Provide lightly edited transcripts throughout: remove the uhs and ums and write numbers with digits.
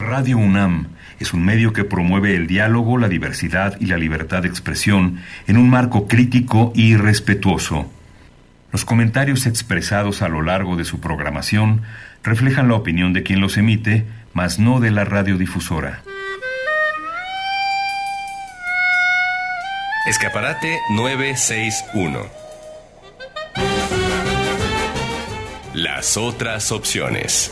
Radio UNAM es un medio que promueve el diálogo, la diversidad y la libertad de expresión en un marco crítico y respetuoso. Los comentarios expresados a lo largo de su programación reflejan la opinión de quien los emite, mas no de la radiodifusora. Escaparate 961. Las otras opciones.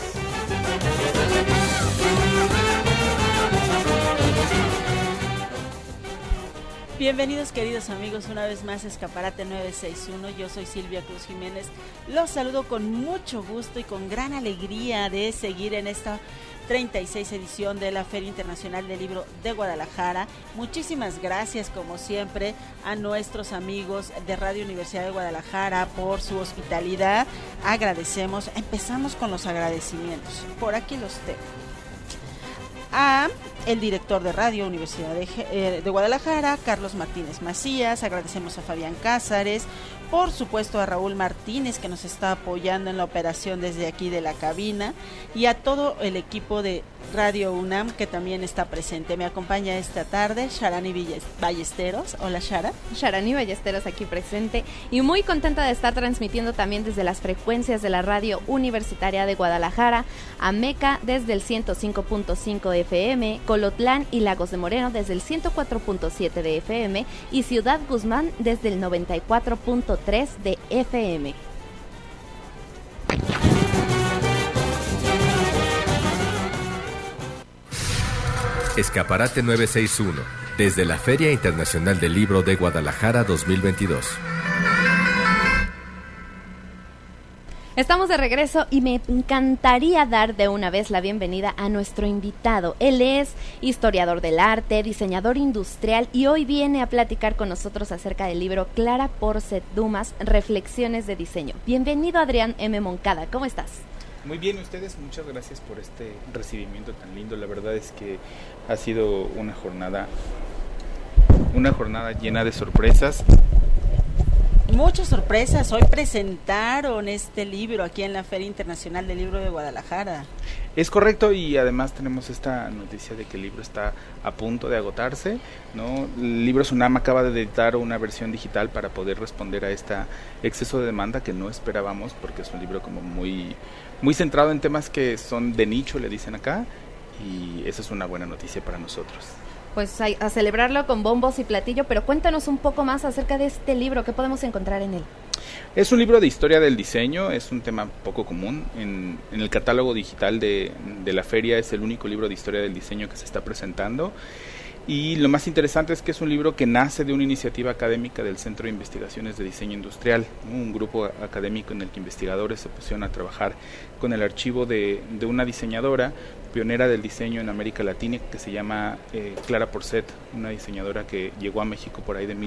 Bienvenidos, queridos amigos, una vez más a Escaparate 961. Yo soy Silvia Cruz Jiménez. Los saludo con mucho gusto y con gran alegría de seguir en esta 36 edición de la Feria Internacional del Libro de Guadalajara. Muchísimas gracias, como siempre, a nuestros amigos de Radio Universidad de Guadalajara por su hospitalidad. Agradecemos. Empezamos con los agradecimientos. Por aquí los tengo. A el director de Radio Universidad de Guadalajara, Carlos Martínez Macías. Agradecemos a Fabián Cázares, por supuesto a Raúl Martínez, que nos está apoyando en la operación desde aquí de la cabina, y a todo el equipo de Radio UNAM que también está presente. Me acompaña esta tarde Sharani Ballesteros. Hola, Shara. Sharani Ballesteros aquí presente y muy contenta de estar transmitiendo también desde las frecuencias de la Radio Universitaria de Guadalajara, Ameca desde el 105.5 de FM, Colotlán y Lagos de Moreno desde el 104.7 de FM y Ciudad Guzmán desde el 94.3 de FM. Escaparate 961, desde la Feria Internacional del Libro de Guadalajara 2022. Estamos de regreso y me encantaría dar de una vez la bienvenida a nuestro invitado. Él es historiador del arte, diseñador industrial y hoy viene a platicar con nosotros acerca del libro Clara Porcet Dumas, Reflexiones de Diseño. Bienvenido, Adrián M. Moncada, ¿cómo estás? Muy bien, ustedes, muchas gracias por este recibimiento tan lindo. La verdad es que ha sido una jornada llena de sorpresas. Muchas sorpresas. Hoy presentaron este libro aquí en la Feria Internacional del Libro de Guadalajara. Es correcto, y además tenemos esta noticia de que el libro está a punto de agotarse, ¿no? El Libros UNAM acaba de editar una versión digital para poder responder a este exceso de demanda que no esperábamos, porque es un libro como muy centrado en temas que son de nicho, le dicen acá, y esa es una buena noticia para nosotros. Pues a celebrarlo con bombos y platillo, pero cuéntanos un poco más acerca de este libro, ¿qué podemos encontrar en él? Es un libro de historia del diseño, es un tema poco común. En el catálogo digital de la feria es el único libro de historia del diseño que se está presentando. Y lo más interesante es que es un libro que nace de una iniciativa académica del Centro de Investigaciones de Diseño Industrial, un grupo académico en el que investigadores se pusieron a trabajar con el archivo de una diseñadora pionera del diseño en América Latina que se llama Clara Porcet, una diseñadora que llegó a México por ahí de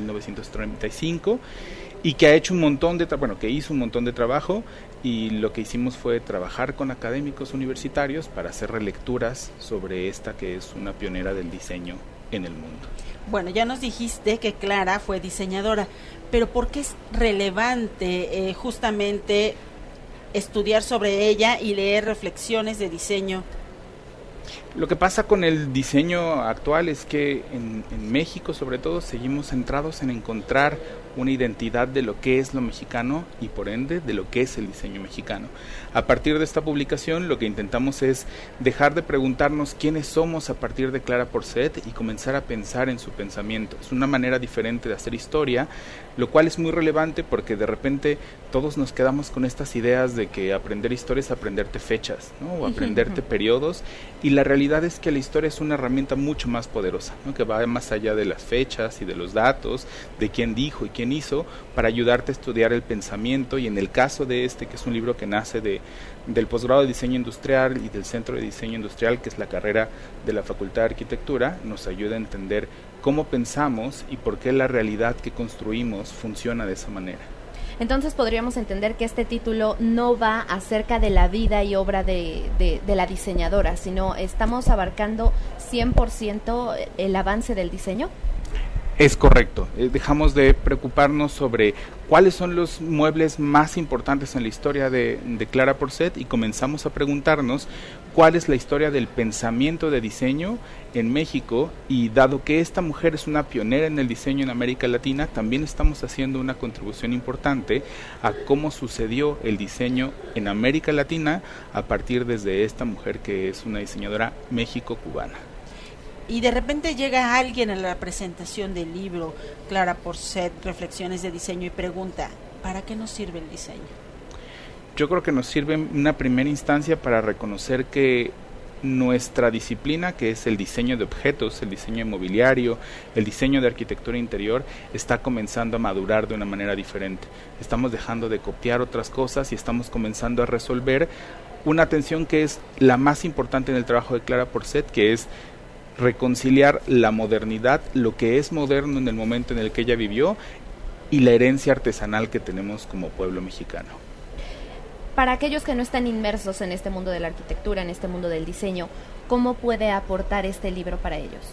1935 y que ha hecho que hizo un montón de trabajo, y lo que hicimos fue trabajar con académicos universitarios para hacer relecturas sobre esta que es una pionera del diseño en el mundo. Bueno, ya nos dijiste que Clara fue diseñadora, pero ¿por qué es relevante justamente estudiar sobre ella y leer reflexiones de diseño? Lo que pasa con el diseño actual es que en México, sobre todo, seguimos centrados en encontrar una identidad de lo que es lo mexicano y por ende de lo que es el diseño mexicano. A partir de esta publicación lo que intentamos es dejar de preguntarnos quiénes somos a partir de Clara Porcet y comenzar a pensar en su pensamiento. Es una manera diferente de hacer historia, lo cual es muy relevante porque de repente todos nos quedamos con estas ideas de que aprender historia es aprenderte fechas, ¿no? O aprenderte periodos, y la realidad es que la historia es una herramienta mucho más poderosa, ¿no? Que va más allá de las fechas y de los datos, de quién dijo y quién hizo, para ayudarte a estudiar el pensamiento. Y en el caso de que es un libro que nace del posgrado de diseño industrial y del centro de diseño industrial, que es la carrera de la Facultad de Arquitectura, nos ayuda a entender cómo pensamos y por qué la realidad que construimos funciona de esa manera. Entonces podríamos entender que este título no va acerca de la vida y obra de la diseñadora, sino estamos abarcando 100% el avance del diseño. Es correcto, dejamos de preocuparnos sobre cuáles son los muebles más importantes en la historia de Clara Porcet y comenzamos a preguntarnos cuál es la historia del pensamiento de diseño en México, y dado que esta mujer es una pionera en el diseño en América Latina, también estamos haciendo una contribución importante a cómo sucedió el diseño en América Latina a partir desde esta mujer que es una diseñadora México-cubana. Y de repente llega alguien a la presentación del libro Clara Porcet, Reflexiones de Diseño, y pregunta, ¿para qué nos sirve el diseño? Yo creo que nos sirve en una primera instancia para reconocer que nuestra disciplina, que es el diseño de objetos, el diseño de mobiliario, el diseño de arquitectura interior, está comenzando a madurar de una manera diferente. Estamos dejando de copiar otras cosas y estamos comenzando a resolver una tensión que es la más importante en el trabajo de Clara Porcet, que es reconciliar la modernidad, lo que es moderno en el momento en el que ella vivió, y la herencia artesanal que tenemos como pueblo mexicano. Para aquellos que no están inmersos en este mundo de la arquitectura, en este mundo del diseño, ¿cómo puede aportar este libro para ellos?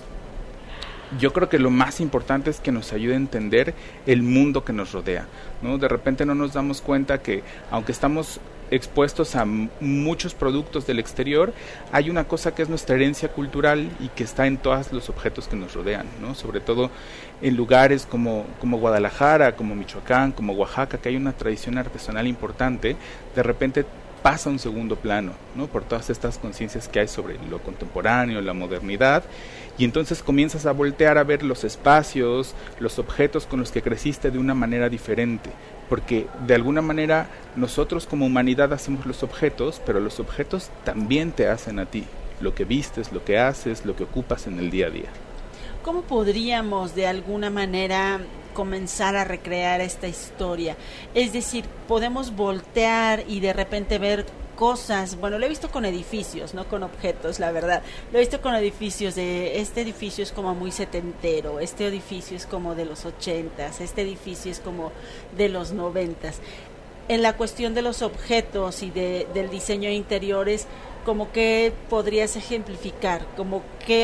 Yo creo que lo más importante es que nos ayude a entender el mundo que nos rodea, ¿no? De repente no nos damos cuenta que, aunque estamos expuestos a muchos productos del exterior, hay una cosa que es nuestra herencia cultural y que está en todos los objetos que nos rodean, ¿no? Sobre todo en lugares como Guadalajara, como Michoacán, como Oaxaca, que hay una tradición artesanal importante, de repente pasa a un segundo plano, ¿no? Por todas estas conciencias que hay sobre lo contemporáneo, la modernidad, y entonces comienzas a voltear a ver los espacios, los objetos con los que creciste de una manera diferente, porque de alguna manera nosotros como humanidad hacemos los objetos, pero los objetos también te hacen a ti, lo que vistes, lo que haces, lo que ocupas en el día a día. ¿Cómo podríamos de alguna manera comenzar a recrear esta historia? Es decir, podemos voltear y de repente ver cosas, bueno, lo he visto con edificios, no con objetos, la verdad, lo he visto con edificios, de este edificio es como muy setentero, este edificio es como de los 80s, este edificio es como de los 90s. En la cuestión de los objetos y del diseño de interiores, ¿cómo que podrías ejemplificar? ¿Cómo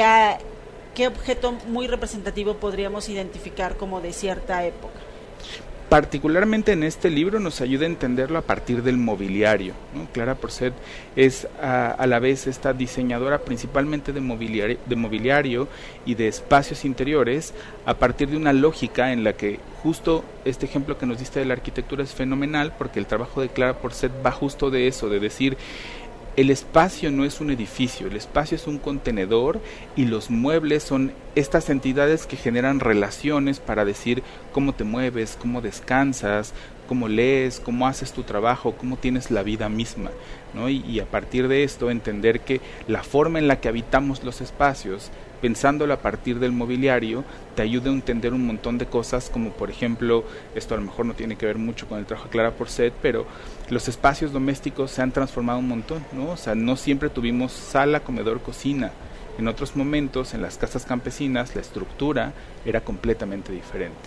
qué objeto muy representativo podríamos identificar como de cierta época? Particularmente en este libro nos ayuda a entenderlo a partir del mobiliario, ¿no? Clara Porcet es a la vez esta diseñadora principalmente de mobiliario y de espacios interiores, a partir de una lógica en la que justo este ejemplo que nos diste de la arquitectura es fenomenal, porque el trabajo de Clara Porcet va justo de eso, de decir, el espacio no es un edificio, el espacio es un contenedor y los muebles son estas entidades que generan relaciones para decir cómo te mueves, cómo descansas, cómo lees, cómo haces tu trabajo, cómo tienes la vida misma, ¿no? Y a partir de esto entender que la forma en la que habitamos los espacios, pensándolo a partir del mobiliario, te ayuda a entender un montón de cosas, como por ejemplo, esto a lo mejor no tiene que ver mucho con el trabajo de Clara Porcet, pero los espacios domésticos se han transformado un montón, ¿no? O sea, no siempre tuvimos sala, comedor, cocina. En otros momentos, en las casas campesinas, la estructura era completamente diferente.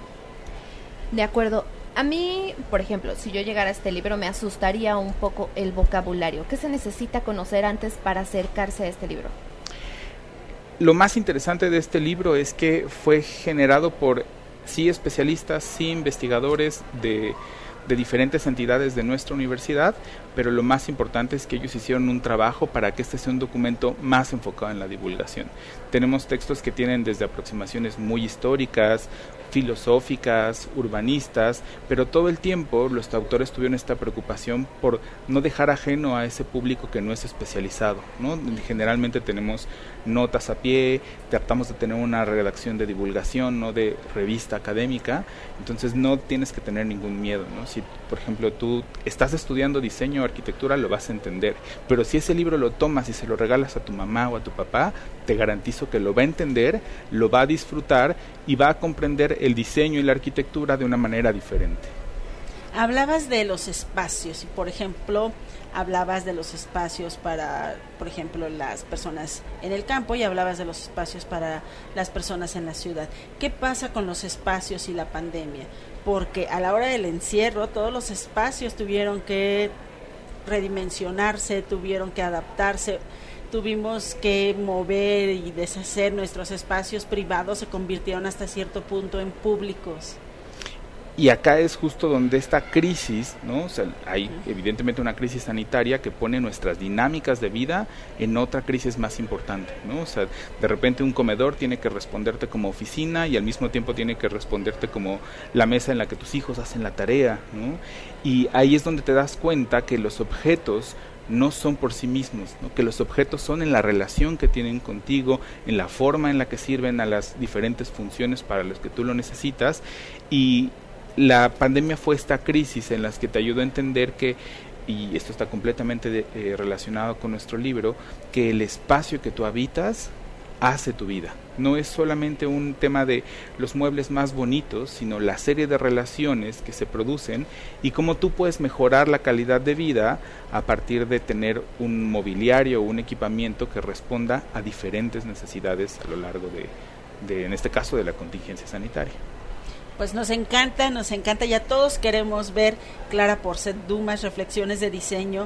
De acuerdo. A mí, por ejemplo, si yo llegara a este libro, me asustaría un poco el vocabulario. ¿Qué se necesita conocer antes para acercarse a este libro? Lo más interesante de este libro es que fue generado por sí especialistas, sí investigadores de diferentes entidades de nuestra universidad, pero lo más importante es que ellos hicieron un trabajo para que este sea un documento más enfocado en la divulgación. Tenemos textos que tienen desde aproximaciones muy históricas, filosóficas, urbanistas, pero todo el tiempo los autores tuvieron esta preocupación por no dejar ajeno a ese público que no es especializado, ¿no? Generalmente tenemos notas a pie, tratamos de tener una redacción de divulgación, no de revista académica, entonces no tienes que tener ningún miedo, ¿no? Si, por ejemplo, tú estás estudiando diseño o arquitectura, lo vas a entender, pero si ese libro lo tomas y se lo regalas a tu mamá o a tu papá, te garantizo que lo va a entender, lo va a disfrutar y va a comprender el diseño y la arquitectura de una manera diferente. Hablabas de los espacios y, por ejemplo, hablabas de los espacios para, por ejemplo, las personas en el campo y hablabas de los espacios para las personas en la ciudad. ¿Qué pasa con los espacios y la pandemia? Porque a la hora del encierro todos los espacios tuvieron que redimensionarse, tuvieron que adaptarse, tuvimos que mover y deshacer nuestros espacios privados, se convirtieron hasta cierto punto en públicos. Y acá es justo donde esta crisis, ¿no? O sea, hay evidentemente una crisis sanitaria que pone nuestras dinámicas de vida en otra crisis más importante, ¿no? O sea, de repente un comedor tiene que responderte como oficina y al mismo tiempo tiene que responderte como la mesa en la que tus hijos hacen la tarea, ¿no? Y ahí es donde te das cuenta que los objetos no son por sí mismos, ¿no? Que los objetos son en la relación que tienen contigo, en la forma en la que sirven a las diferentes funciones para las que tú lo necesitas. Y la pandemia fue esta crisis en las que te ayudó a entender que, y esto está completamente relacionado con nuestro libro, que el espacio que tú habitas hace tu vida. No es solamente un tema de los muebles más bonitos, sino la serie de relaciones que se producen y cómo tú puedes mejorar la calidad de vida a partir de tener un mobiliario o un equipamiento que responda a diferentes necesidades a lo largo de en este caso, de la contingencia sanitaria. Pues nos encanta, ya todos queremos ver Clara Porcet Dumas, Reflexiones de Diseño.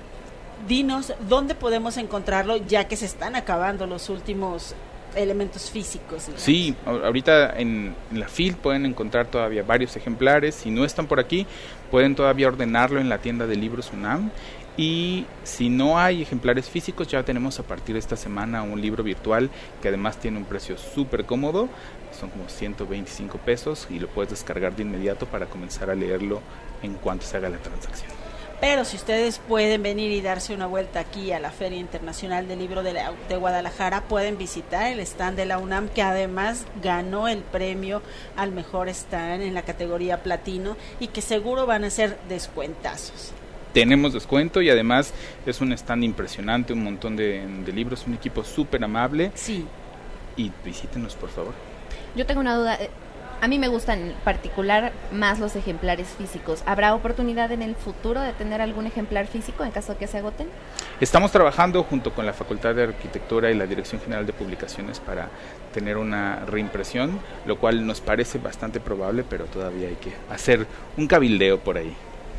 Dinos, ¿dónde podemos encontrarlo ya que se están acabando los últimos elementos físicos? Digamos? Sí, ahorita en la FIL pueden encontrar todavía varios ejemplares. Si no están por aquí, pueden todavía ordenarlo en la tienda de libros UNAM. Y si no hay ejemplares físicos, ya tenemos a partir de esta semana un libro virtual que además tiene un precio súper cómodo, son como 125 pesos y lo puedes descargar de inmediato para comenzar a leerlo en cuanto se haga la transacción. Pero si ustedes pueden venir y darse una vuelta aquí a la Feria Internacional del Libro de Guadalajara, pueden visitar el stand de la UNAM, que además ganó el premio al mejor stand en la categoría platino y que seguro van a ser descuentazos. Tenemos descuento y además es un stand impresionante, un montón de libros, un equipo súper amable. Sí. Y visítenos, por favor. Yo tengo una duda. A mí me gustan en particular más los ejemplares físicos. ¿Habrá oportunidad en el futuro de tener algún ejemplar físico en caso de que se agoten? Estamos trabajando junto con la Facultad de Arquitectura y la Dirección General de Publicaciones para tener una reimpresión, lo cual nos parece bastante probable, pero todavía hay que hacer un cabildeo por ahí.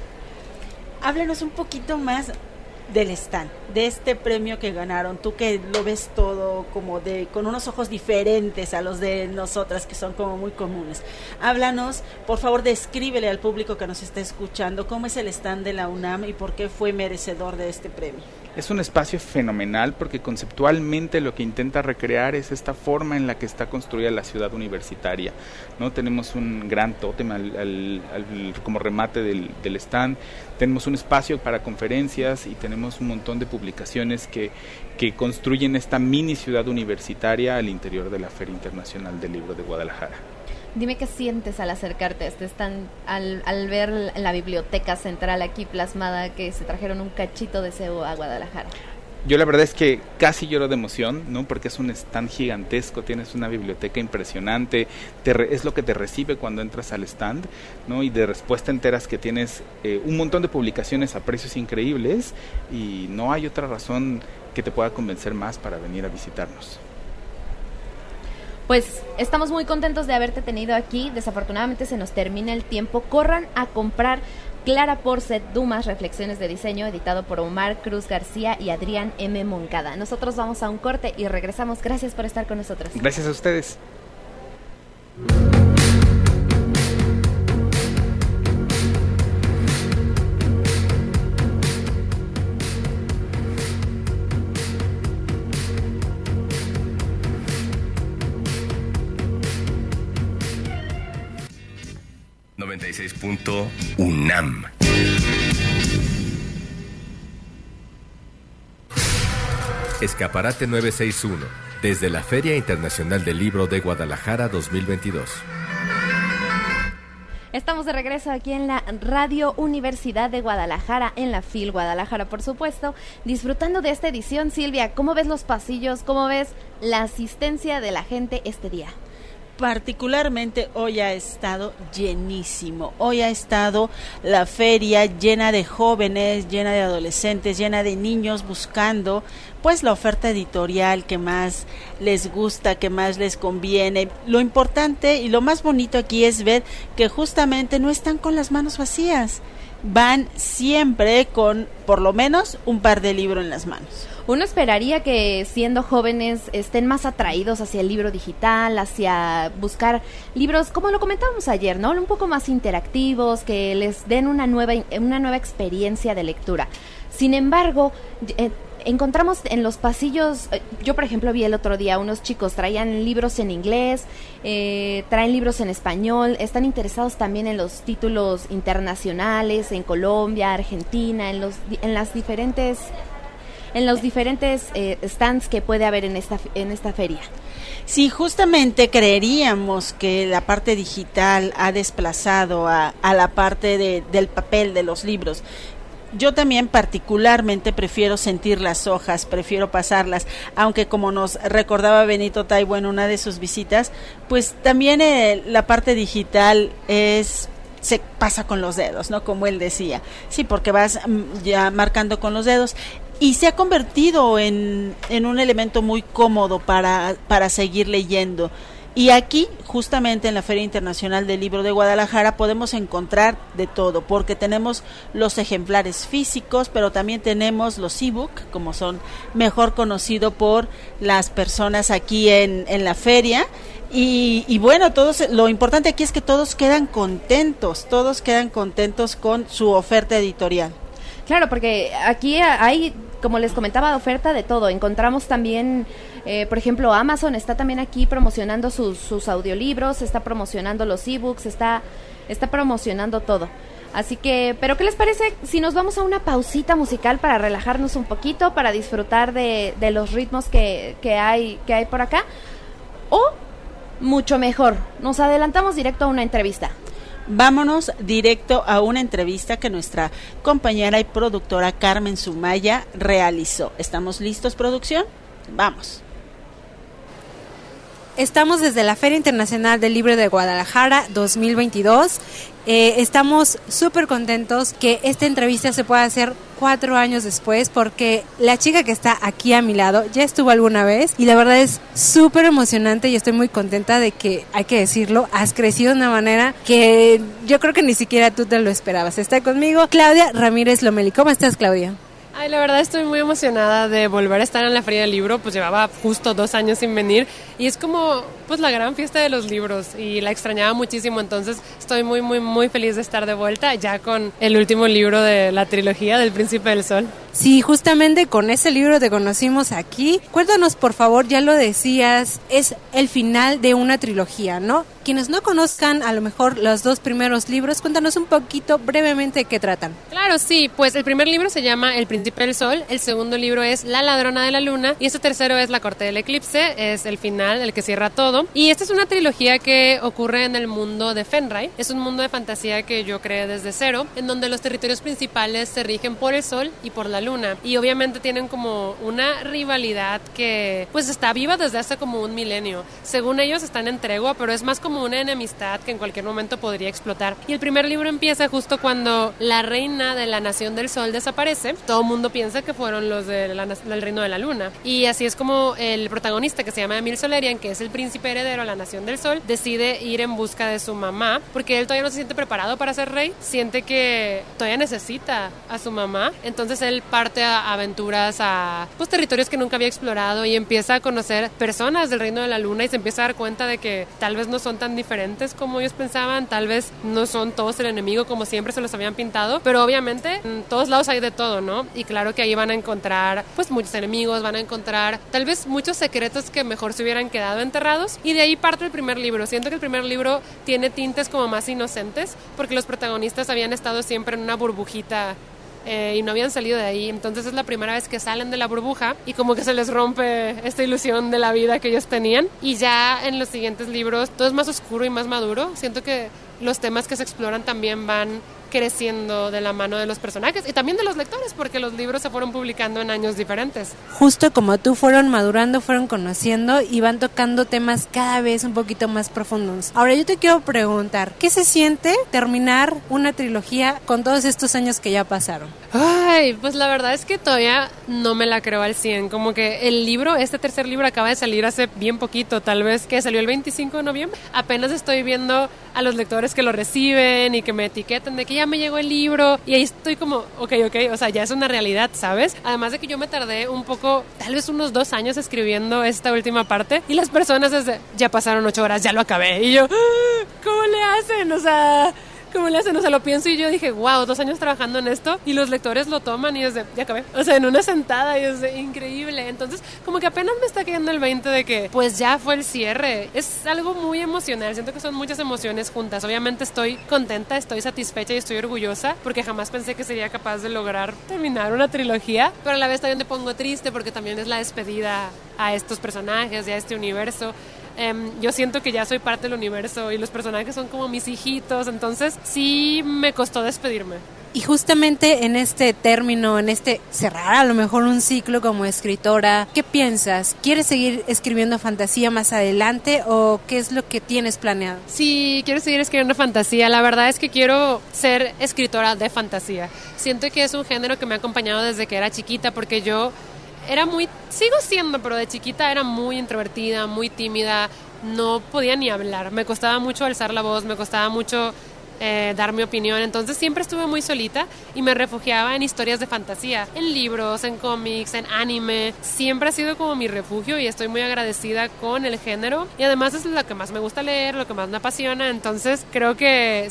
Háblenos un poquito más del stand, de este premio que ganaron, tú que lo ves todo como con unos ojos diferentes a los de nosotras, que son como muy comunes. Háblanos, por favor, descríbele al público que nos está escuchando cómo es el stand de la UNAM y por qué fue merecedor de este premio. Es un espacio fenomenal porque conceptualmente lo que intenta recrear es esta forma en la que está construida la ciudad universitaria, ¿no? Tenemos un gran tótem como remate del stand, tenemos un espacio para conferencias y tenemos un montón de publicaciones que construyen esta mini ciudad universitaria al interior de la Feria Internacional del Libro de Guadalajara. Dime qué sientes al acercarte a este stand, al ver la biblioteca central aquí plasmada, que se trajeron un cachito de CEU a Guadalajara. Yo la verdad es que casi lloro de emoción, ¿no? Porque es un stand gigantesco, tienes una biblioteca impresionante, es lo que te recibe cuando entras al stand, ¿no? Y de respuesta enteras que tienes un montón de publicaciones a precios increíbles y no hay otra razón que te pueda convencer más para venir a visitarnos. Pues estamos muy contentos de haberte tenido aquí. Desafortunadamente se nos termina el tiempo. Corran a comprar Clara Porcet Dumas, Reflexiones de Diseño, editado por Omar Cruz García y Adrián M. Moncada. Nosotros vamos a un corte y regresamos. Gracias por estar con nosotros. Gracias a ustedes. UNAM. Escaparate 961, desde la Feria Internacional del Libro de Guadalajara 2022. Estamos de regreso aquí en la Radio Universidad de Guadalajara, en la FIL Guadalajara, por supuesto, disfrutando de esta edición. Silvia, ¿cómo ves los pasillos? ¿Cómo ves la asistencia de la gente este día? Particularmente hoy ha estado llenísimo, hoy ha estado la feria llena de jóvenes, llena de adolescentes, llena de niños buscando pues la oferta editorial que más les gusta, que más les conviene. Lo importante y lo más bonito aquí es ver que justamente no están con las manos vacías, van siempre con por lo menos un par de libros en las manos. Uno esperaría que siendo jóvenes estén más atraídos hacia el libro digital, hacia buscar libros, como lo comentábamos ayer, ¿no? Un poco más interactivos, que les den una nueva experiencia de lectura. Sin embargo, encontramos en los pasillos, yo por ejemplo vi el otro día unos chicos traían libros en inglés, traen libros en español, están interesados también en los títulos internacionales, en Colombia, Argentina, en los diferentes stands que puede haber en esta feria. Sí, justamente creeríamos que la parte digital ha desplazado a la parte del papel de los libros. Yo también particularmente prefiero sentir las hojas, prefiero pasarlas, aunque como nos recordaba Benito Taibo en una de sus visitas, pues también la parte digital se pasa con los dedos, ¿no? Como él decía, sí, porque vas ya marcando con los dedos. Y se ha convertido en un elemento muy cómodo para seguir leyendo. Y aquí, justamente en la Feria Internacional del Libro de Guadalajara, podemos encontrar de todo, porque tenemos los ejemplares físicos, pero también tenemos los ebook, como son mejor conocidos por las personas aquí en la feria. Y bueno, lo importante aquí es que todos quedan contentos con su oferta editorial. Claro, porque aquí hay, como les comentaba, oferta de todo. Encontramos también, por ejemplo, Amazon está también aquí promocionando sus audiolibros, está promocionando los ebooks, está promocionando todo. Así que, ¿pero qué les parece si nos vamos a una pausita musical para relajarnos un poquito, para disfrutar de los ritmos que hay por acá? O, mucho mejor, nos adelantamos directo a una entrevista. Vámonos directo a una entrevista que nuestra compañera y productora Carmen Sumaya realizó. ¿Estamos listos, producción? Vamos. Estamos desde la Feria Internacional del Libro de Guadalajara 2022. Estamos súper contentos que esta entrevista se pueda hacer 4 años después, porque la chica que está aquí a mi lado ya estuvo alguna vez y la verdad es súper emocionante y estoy muy contenta de que, hay que decirlo, has crecido de una manera que yo creo que ni siquiera tú te lo esperabas. Está conmigo Claudia Ramírez Lomeli. ¿Cómo estás, Claudia? Ay, la verdad estoy muy emocionada de volver a estar en la Feria del Libro, pues llevaba justo 2 años sin venir y es como pues la gran fiesta de los libros y la extrañaba muchísimo, entonces estoy muy muy muy feliz de estar de vuelta ya con el último libro de la trilogía del Príncipe del Sol. Sí, justamente con ese libro te conocimos aquí. Cuéntanos, por favor, ya lo decías, es el final de una trilogía, ¿no? Quienes no conozcan a lo mejor los 2 primeros libros, cuéntanos un poquito brevemente de qué tratan. Claro, sí, pues el primer libro se llama El Príncipe del Sol, el segundo libro es La Ladrona de la Luna y este tercero es La Corte del Eclipse, es el final, el que cierra todo. Y esta es una trilogía que ocurre en el mundo de Fenrir, es un mundo de fantasía que yo creé desde cero, en donde los territorios principales se rigen por el Sol y por la Luna y obviamente tienen como una rivalidad que pues está viva desde hace como un milenio. Según ellos están en tregua, pero es más como una enemistad que en cualquier momento podría explotar. Y el primer libro empieza justo cuando la reina de la Nación del Sol desaparece. Todo el mundo piensa que fueron los del Reino de la Luna y así es como el protagonista, que se llama Emil Solerian, que es el príncipe heredero a la Nación del Sol, decide ir en busca de su mamá porque él todavía no se siente preparado para ser rey, siente que todavía necesita a su mamá, entonces él parte a aventuras a pues territorios que nunca había explorado y empieza a conocer personas del Reino de la Luna y se empieza a dar cuenta de que tal vez no son tan diferentes como ellos pensaban, tal vez no son todos el enemigo como siempre se los habían pintado, pero obviamente en todos lados hay de todo, ¿no? Y claro que ahí van a encontrar pues muchos enemigos, van a encontrar tal vez muchos secretos que mejor se hubieran quedado enterrados y de ahí parte el primer libro. Siento que el primer libro tiene tintes como más inocentes porque los protagonistas habían estado siempre en una burbujita y no habían salido de ahí, entonces es la primera vez que salen de la burbuja y como que se les rompe esta ilusión de la vida que ellos tenían y ya en los siguientes libros todo es más oscuro y más maduro. Siento que los temas que se exploran también van creciendo de la mano de los personajes y también de los lectores, porque los libros se fueron publicando en años diferentes. Justo como tú, fueron madurando, fueron conociendo y van tocando temas cada vez un poquito más profundos. Ahora yo te quiero preguntar, ¿qué se siente terminar una trilogía con todos estos años que ya pasaron? Ay, pues la verdad es que todavía no me la creo al 100, como que el libro, este tercer libro acaba de salir hace bien poquito, tal vez que salió el 25 de noviembre, apenas estoy viendo a los lectores que lo reciben y que me etiquetan de que ya ya me llegó el libro, y ahí estoy como, ok, o sea, ya es una realidad, ¿sabes? Además de que yo me tardé un poco, tal vez unos 2 años escribiendo esta última parte, y las personas desde, ya pasaron 8 horas, ya lo acabé, y yo, ¿cómo le hacen? O sea, lo pienso y yo dije, wow, 2 años trabajando en esto, y los lectores lo toman y es de, ya acabé, o sea, en una sentada, y es de, increíble. Entonces, como que apenas me está cayendo el 20 de que, pues ya fue el cierre. Es algo muy emocional, siento que son muchas emociones juntas. Obviamente estoy contenta, estoy satisfecha y estoy orgullosa, porque jamás pensé que sería capaz de lograr terminar una trilogía, pero a la vez también me pongo triste porque también es la despedida a estos personajes y a este universo. Yo siento que ya soy parte del universo y los personajes son como mis hijitos, entonces sí me costó despedirme. Y justamente en este término, en este cerrar a lo mejor un ciclo como escritora, ¿qué piensas? ¿Quieres seguir escribiendo fantasía más adelante o qué es lo que tienes planeado? Sí, quiero seguir escribiendo fantasía. La verdad es que quiero ser escritora de fantasía. Siento que es un género que me ha acompañado desde que era chiquita, porque yo sigo siendo, pero de chiquita era muy introvertida, muy tímida, no podía ni hablar, me costaba mucho alzar la voz, me costaba mucho dar mi opinión, entonces siempre estuve muy solita y me refugiaba en historias de fantasía, en libros, en cómics, en anime, siempre ha sido como mi refugio y estoy muy agradecida con el género y además es lo que más me gusta leer, lo que más me apasiona, entonces creo que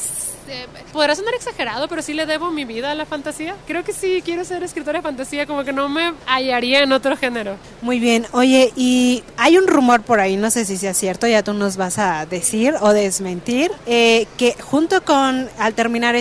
podrá sonar exagerado, pero sí le debo mi vida a la fantasía. Creo que sí quiero ser escritora de fantasía, como que no me hallaría en otro género. Muy bien, oye, y hay un rumor por ahí, no sé si sea cierto, ya tú nos vas a decir o desmentir, que junto con, al terminar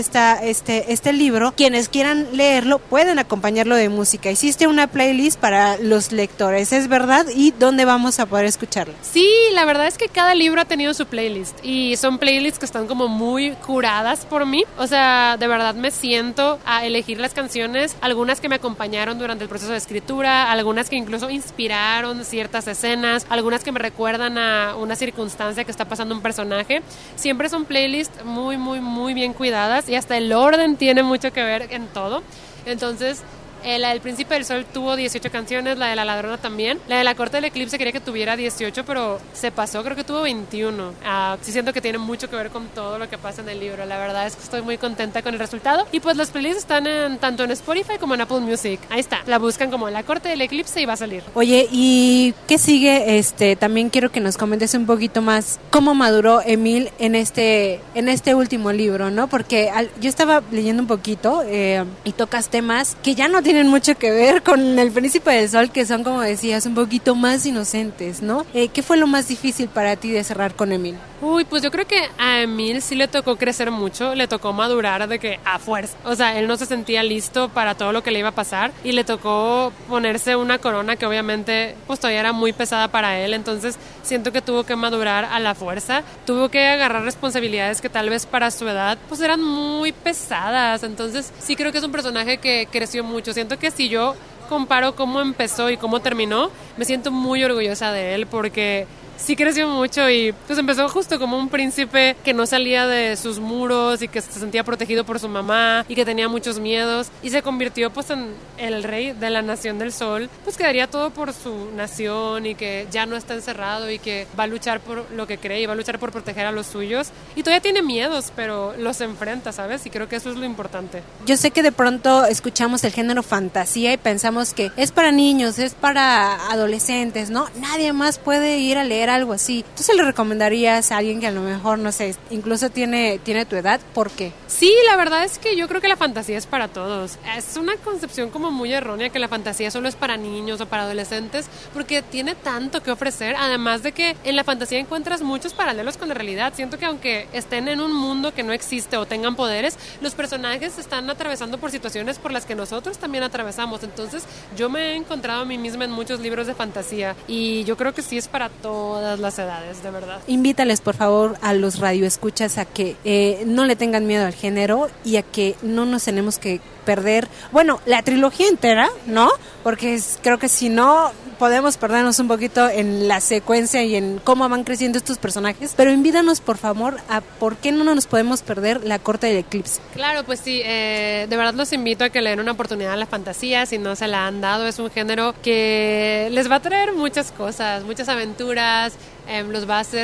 este libro, quienes quieran leerlo pueden acompañarlo de música. Hiciste una playlist para los lectores, ¿es verdad? ¿Y dónde vamos a poder escucharlo? Sí, la verdad es que cada libro ha tenido su playlist y son playlists que están como muy curadas por mí, o sea, de verdad me siento a elegir las canciones, algunas que me acompañaron durante el proceso de escritura, algunas que incluso inspiraron ciertas escenas, algunas que me recuerdan a una circunstancia que está pasando un personaje. Siempre son playlists muy, muy, muy bien cuidadas y hasta el orden tiene mucho que ver en todo. Entonces, la del Príncipe del Sol tuvo 18 canciones, la de La Ladrona también. La de La Corte del Eclipse quería que tuviera 18, pero se pasó, creo que tuvo 21. Sí siento que tiene mucho que ver con todo lo que pasa en el libro. La verdad es que estoy muy contenta con el resultado. Y pues las playlists están tanto en Spotify como en Apple Music. Ahí está, la buscan como La Corte del Eclipse y va a salir. Oye, ¿y qué sigue? También quiero que nos comentes un poquito más cómo maduró Emil en este último libro, ¿no? Porque yo estaba leyendo un poquito y tocas temas que ya no tienen mucho que ver con el Príncipe del Sol, que son, como decías, un poquito más inocentes, ¿no? ¿Qué fue lo más difícil para ti de cerrar con Emil? Uy, pues yo creo que a Emil sí le tocó crecer mucho, le tocó madurar de que a fuerza. O sea, él no se sentía listo para todo lo que le iba a pasar y le tocó ponerse una corona que obviamente pues todavía era muy pesada para él, entonces siento que tuvo que madurar a la fuerza, tuvo que agarrar responsabilidades que tal vez para su edad pues eran muy pesadas, entonces sí creo que es un personaje que creció mucho. Siento que si yo comparo cómo empezó y cómo terminó, me siento muy orgullosa de él porque sí creció mucho y pues empezó justo como un príncipe que no salía de sus muros y que se sentía protegido por su mamá y que tenía muchos miedos y se convirtió pues en el rey de la Nación del Sol, pues que daría todo por su nación y que ya no está encerrado y que va a luchar por lo que cree y va a luchar por proteger a los suyos y todavía tiene miedos, pero los enfrenta, ¿sabes? Y creo que eso es lo importante. Yo sé que de pronto escuchamos el género fantasía y pensamos que es para niños, es para adolescentes, ¿no? Nadie más puede ir a leer algo así. ¿Tú se lo recomendarías a alguien que a lo mejor, no sé, incluso tiene tu edad? ¿Por qué? Sí, la verdad es que yo creo que la fantasía es para todos. Es una concepción como muy errónea que la fantasía solo es para niños o para adolescentes porque tiene tanto que ofrecer, además de que en la fantasía encuentras muchos paralelos con la realidad. Siento que aunque estén en un mundo que no existe o tengan poderes, los personajes están atravesando por situaciones por las que nosotros también atravesamos. Entonces yo me he encontrado a mí misma en muchos libros de fantasía y yo creo que sí es para todas las edades, de verdad. Invítales por favor a los radioescuchas a que no le tengan miedo al género y a que no nos tenemos que perder, bueno, la trilogía entera, ¿no? Porque creo que si no podemos perdernos un poquito en la secuencia y en cómo van creciendo estos personajes, pero invítanos por favor a por qué no nos podemos perder La Corte del Eclipse. Claro, pues sí, de verdad los invito a que le den una oportunidad a la fantasía, si no se la han dado, es un género que les va a traer muchas cosas, muchas aventuras, los va a hacer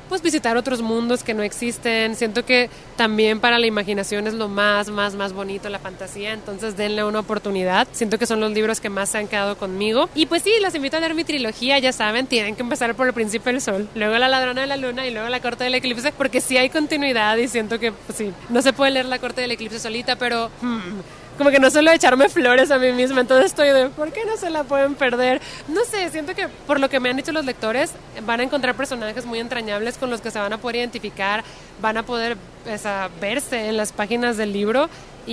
pues visitar otros mundos que no existen. Siento que también para la imaginación es lo más bonito, la fantasía, entonces denle una oportunidad. Siento que son los libros que más se han quedado conmigo. Y pues sí, los invito a leer mi trilogía, ya saben, tienen que empezar por El Príncipe del Sol, luego La Ladrona de la Luna y luego La Corte del Eclipse, porque sí hay continuidad y siento que pues sí, no se puede leer La Corte del Eclipse solita, pero como que no suelo echarme flores a mí misma, entonces estoy de, ¿por qué no se la pueden perder? No sé, siento que por lo que me han dicho los lectores, van a encontrar personajes muy entrañables con los que se van a poder identificar, van a poder verse en las páginas del libro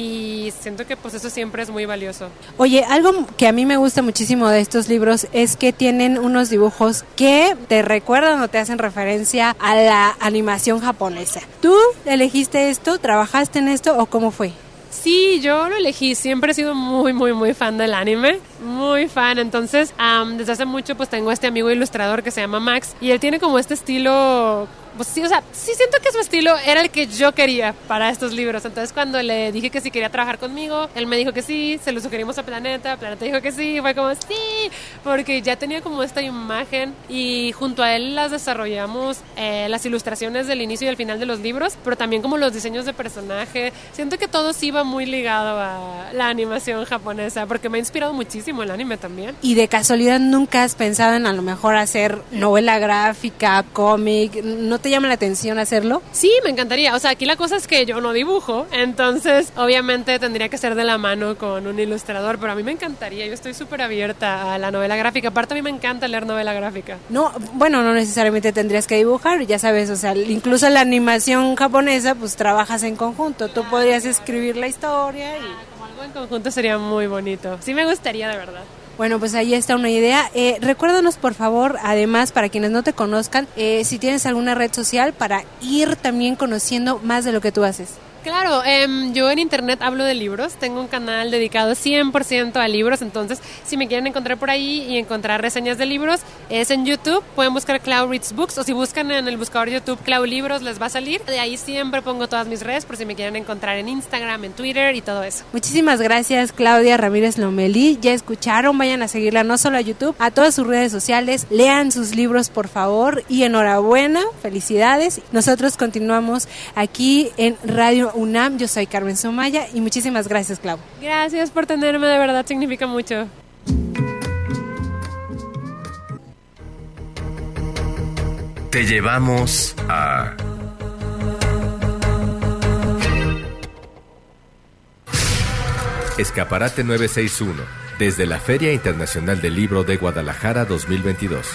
y siento que pues eso siempre es muy valioso. Oye, algo que a mí me gusta muchísimo de estos libros es que tienen unos dibujos que te recuerdan o te hacen referencia a la animación japonesa. ¿Tú elegiste esto? ¿Trabajaste en esto o cómo fue? Sí, yo lo elegí, siempre he sido muy fan del anime, muy fan, entonces desde hace mucho pues tengo este amigo ilustrador que se llama Max y él tiene como este estilo, pues sí, o sea, sí siento que su estilo era el que yo quería para estos libros, entonces cuando le dije que si quería trabajar conmigo, él me dijo que sí, se lo sugerimos a Planeta dijo que sí, fue como sí, porque ya tenía como esta imagen y junto a él las desarrollamos las ilustraciones del inicio y el final de los libros, pero también como los diseños de personaje, siento que todo sí iba muy ligado a la animación japonesa, porque me ha inspirado muchísimo el anime también. ¿Y de casualidad nunca has pensado en a lo mejor hacer novela gráfica, cómic? ¿No te llama la atención hacerlo? Sí, me encantaría. O sea, aquí la cosa es que yo no dibujo, entonces obviamente tendría que ser de la mano con un ilustrador, pero a mí me encantaría. Yo estoy súper abierta a la novela gráfica. Aparte, a mí me encanta leer novela gráfica. No, bueno, no necesariamente tendrías que dibujar, ya sabes, o sea, incluso la animación japonesa, pues trabajas en conjunto. Tú podrías escribir la historia y... como algo en conjunto sería muy bonito. Sí me gustaría, de verdad. Bueno, pues ahí está una idea. Recuérdanos, por favor, además, para quienes no te conozcan, si tienes alguna red social para ir también conociendo más de lo que tú haces. Claro, yo en internet hablo de libros, tengo un canal dedicado 100% a libros, entonces si me quieren encontrar por ahí y encontrar reseñas de libros, es en YouTube, pueden buscar Clau Reads Books o si buscan en el buscador YouTube Clau Libros les va a salir, de ahí siempre pongo todas mis redes por si me quieren encontrar en Instagram, en Twitter y todo eso. Muchísimas gracias, Claudia Ramírez Lomelí, ya escucharon, vayan a seguirla no solo a YouTube, a todas sus redes sociales, lean sus libros por favor y enhorabuena, felicidades. Nosotros continuamos aquí en Radio UNAM, yo soy Carmen Somaya y muchísimas gracias, Clau. Gracias por tenerme, de verdad significa mucho. Te llevamos a... Escaparate 961, desde la Feria Internacional del Libro de Guadalajara 2022.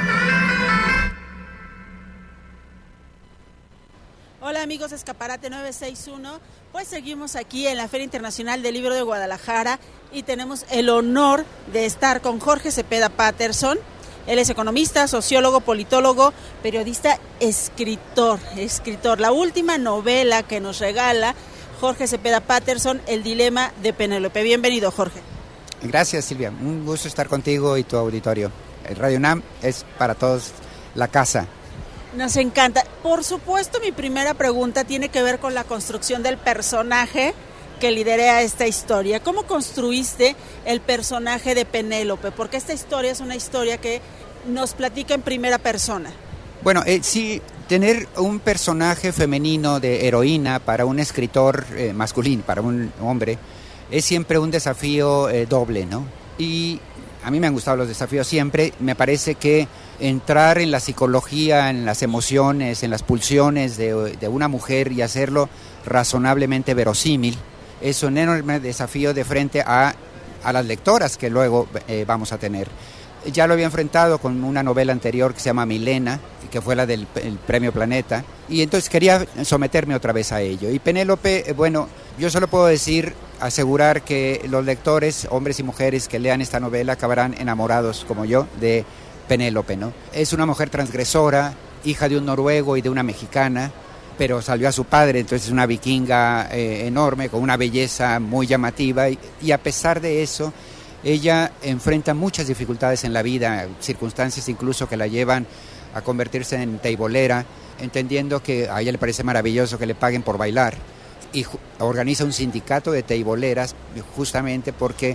Hola amigos de Escaparate 961, pues seguimos aquí en la Feria Internacional del Libro de Guadalajara y tenemos el honor de estar con Jorge Cepeda Patterson. Él es economista, sociólogo, politólogo, periodista, escritor. La última novela que nos regala Jorge Cepeda Patterson, El dilema de Penélope. Bienvenido, Jorge. Gracias, Silvia. Un gusto estar contigo y tu auditorio. El Radio UNAM es para todos la casa. Nos encanta. Por supuesto, mi primera pregunta tiene que ver con la construcción del personaje que lidera esta historia. ¿Cómo construiste el personaje de Penélope? Porque esta historia es una historia que nos platica en primera persona. Bueno, sí, tener un personaje femenino de heroína para un escritor masculino, para un hombre, es siempre un desafío doble, ¿no? Y a mí me han gustado los desafíos siempre. Me parece que entrar en la psicología, en las emociones, en las pulsiones de una mujer y hacerlo razonablemente verosímil es un enorme desafío de frente a las lectoras que luego vamos a tener. Ya lo había enfrentado con una novela anterior que se llama Milena, que fue la del Premio Planeta, y entonces quería someterme otra vez a ello. Y Penélope, bueno, yo solo puedo asegurar que los lectores, hombres y mujeres que lean esta novela acabarán enamorados, como yo, de Penélope, ¿no? Es una mujer transgresora, hija de un noruego y de una mexicana, pero salió a su padre, entonces es una vikinga enorme, con una belleza muy llamativa, y a pesar de eso, ella enfrenta muchas dificultades en la vida, circunstancias incluso que la llevan a convertirse en teibolera, entendiendo que a ella le parece maravilloso que le paguen por bailar, y organiza un sindicato de teiboleras justamente porque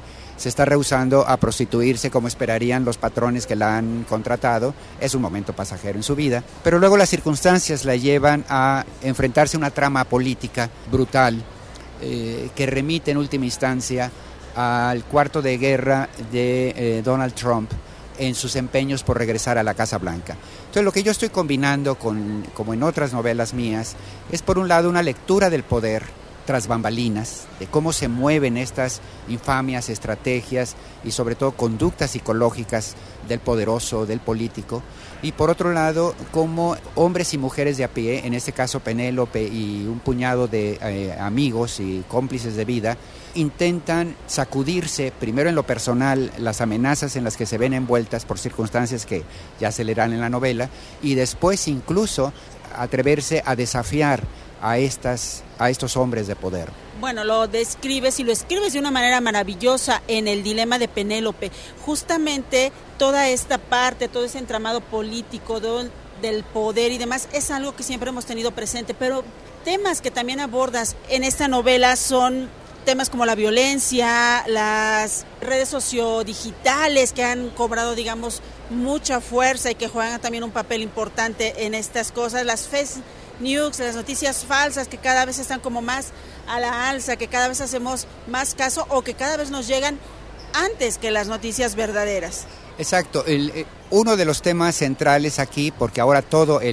se está rehusando a prostituirse como esperarían los patrones que la han contratado. Es un momento pasajero en su vida, pero luego las circunstancias la llevan a enfrentarse a una trama política brutal que remite en última instancia al cuarto de guerra de Donald Trump en sus empeños por regresar a la Casa Blanca. Entonces lo que yo estoy combinando como en otras novelas mías es por un lado una lectura del poder tras bambalinas, de cómo se mueven estas infamias, estrategias y sobre todo conductas psicológicas del poderoso, del político, y por otro lado cómo hombres y mujeres de a pie, en este caso Penélope y un puñado de amigos y cómplices de vida, intentan sacudirse primero en lo personal las amenazas en las que se ven envueltas por circunstancias que ya se leerán en la novela, y después incluso atreverse a desafiar a estos hombres de poder. Bueno, lo describes y lo escribes de una manera maravillosa en El dilema de Penélope. Justamente toda esta parte, todo ese entramado político del poder y demás es algo que siempre hemos tenido presente, pero temas que también abordas en esta novela son temas como la violencia, las redes sociodigitales que han cobrado, digamos, mucha fuerza y que juegan también un papel importante en estas cosas, las fake news, las noticias falsas que cada vez están como más a la alza, que cada vez hacemos más caso o que cada vez nos llegan antes que las noticias verdaderas. Exacto, uno de los temas centrales aquí, porque ahora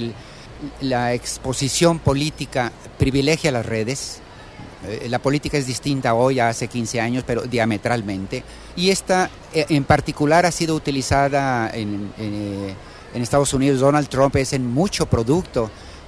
la exposición política privilegia las redes. La política es distinta hoy a hace 15 años, pero diametralmente. Y esta en particular ha sido utilizada en Estados Unidos. Donald Trump es en mucho producto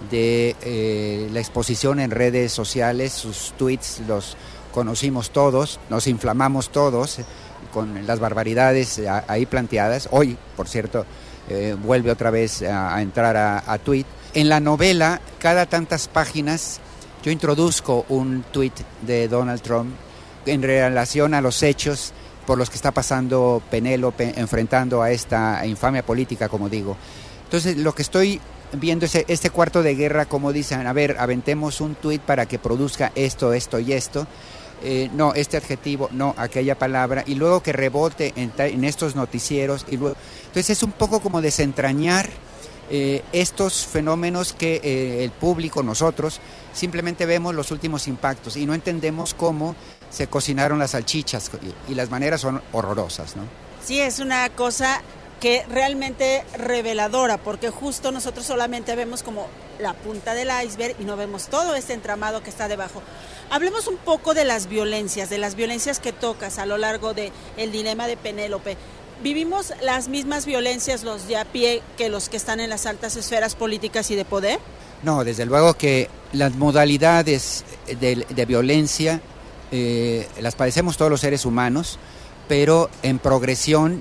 de la exposición en redes sociales. Sus tweets los conocimos todos, nos inflamamos todos con las barbaridades ahí planteadas. Hoy, por cierto, vuelve otra vez a entrar a tweet. En la novela, cada tantas páginas, yo introduzco un tuit de Donald Trump en relación a los hechos por los que está pasando Penélope, enfrentando a esta infamia política, como digo. Entonces, lo que estoy viendo es este cuarto de guerra, como dicen, a ver, aventemos un tuit para que produzca esto, esto y esto. No, este adjetivo, no, aquella palabra, y luego que rebote en estos noticieros. Entonces, es un poco como desentrañar estos fenómenos que el público, nosotros, simplemente vemos los últimos impactos y no entendemos cómo se cocinaron las salchichas y las maneras son horrorosas, ¿no? Sí, es una cosa que realmente reveladora, porque justo nosotros solamente vemos como la punta del iceberg y no vemos todo este entramado que está debajo. Hablemos un poco de las violencias que tocas a lo largo de El dilema de Penélope. ¿Vivimos las mismas violencias los de a pie que los que están en las altas esferas políticas y de poder? No, desde luego que las modalidades de violencia las padecemos todos los seres humanos, pero en progresión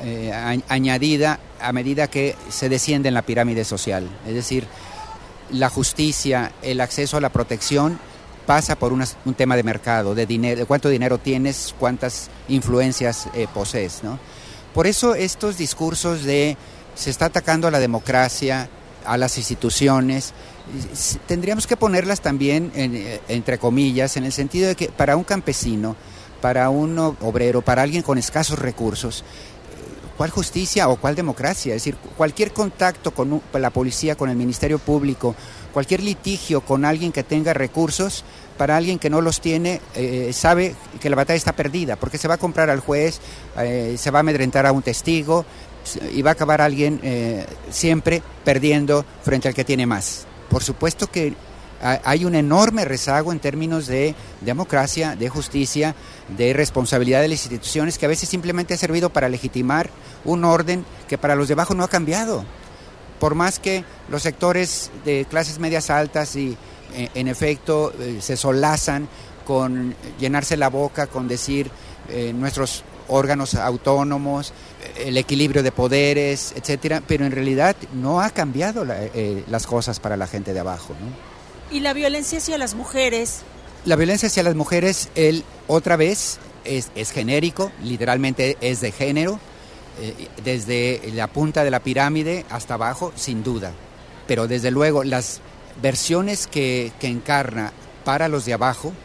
añadida a medida que se desciende en la pirámide social. Es decir, la justicia, el acceso a la protección pasa por un tema de mercado, de dinero, de cuánto dinero tienes, cuántas influencias posees, ¿no? Por eso estos discursos de se está atacando a la democracia, a las instituciones, tendríamos que ponerlas también entre comillas, en el sentido de que para un campesino, para un obrero, para alguien con escasos recursos, ¿cuál justicia o cuál democracia? Es decir, cualquier contacto con la policía, con el Ministerio Público, cualquier litigio con alguien que tenga recursos, para alguien que no los tiene, sabe que la batalla está perdida, porque se va a comprar al juez, se va a amedrentar a un testigo y va a acabar alguien siempre perdiendo frente al que tiene más. Por supuesto que hay un enorme rezago en términos de democracia, de justicia, de responsabilidad de las instituciones, que a veces simplemente ha servido para legitimar un orden que para los de abajo no ha cambiado. Por más que los sectores de clases medias altas y en efecto se solazan con llenarse la boca, con decir nuestros órganos autónomos, el equilibrio de poderes, etcétera, pero en realidad no ha cambiado las cosas para la gente de abajo, ¿no? ¿Y la violencia hacia las mujeres? La violencia hacia las mujeres, otra vez, es genérico, literalmente es de género, desde la punta de la pirámide hasta abajo, sin duda. Pero desde luego las versiones que encarna para los de abajo